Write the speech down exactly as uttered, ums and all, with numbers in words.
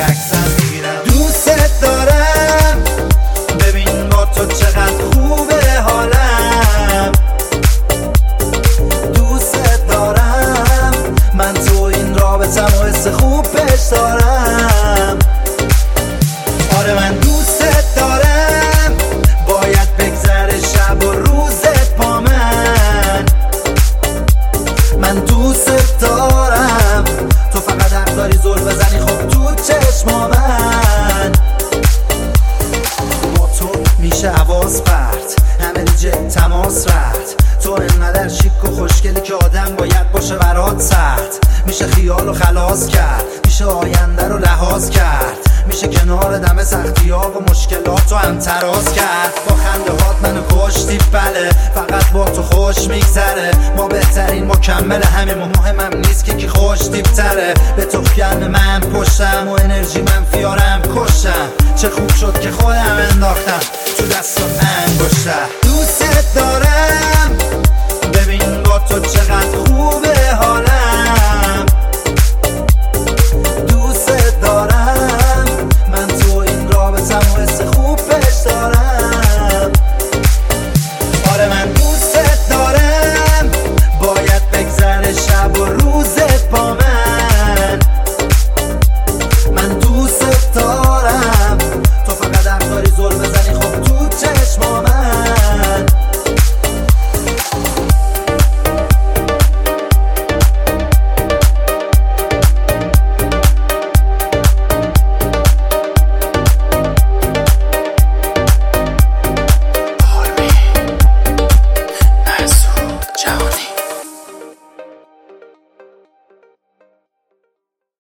عکسم میگیرم. دوست دارم ببین با تو چقدر خوبه حالم. دوست دارم من تو این رابطم و حس خوب پیش دارم. آره من دوست دارم باید بگذره شب و روزت با من. من دوست دارم تو فقط حق داری زل بزنی خب تو چشما من. با تو میشه حواس پرت همه دیجه تماس رفت. تو انقدر شیک و خوشگلی که آدم باید باشه برات سخت. میشه خیال و خلاص کرد میشه آینده رو لحاظ کرد. میشه کنار دم سختی ها و مشکلات رو هم تراز کرد. با خنده هات منو کشتی بله فقط با تو خوش میگذره. ما بهترین مکمل همیم و مهمم نیست که کی خوش دیبتره. به تو گرم من پشتم و انرژی منفیارم کشتم. چه خوب شد که خودم انداختم تو دست و انگشتم. دوست دارم ببین با تو چقدر خوب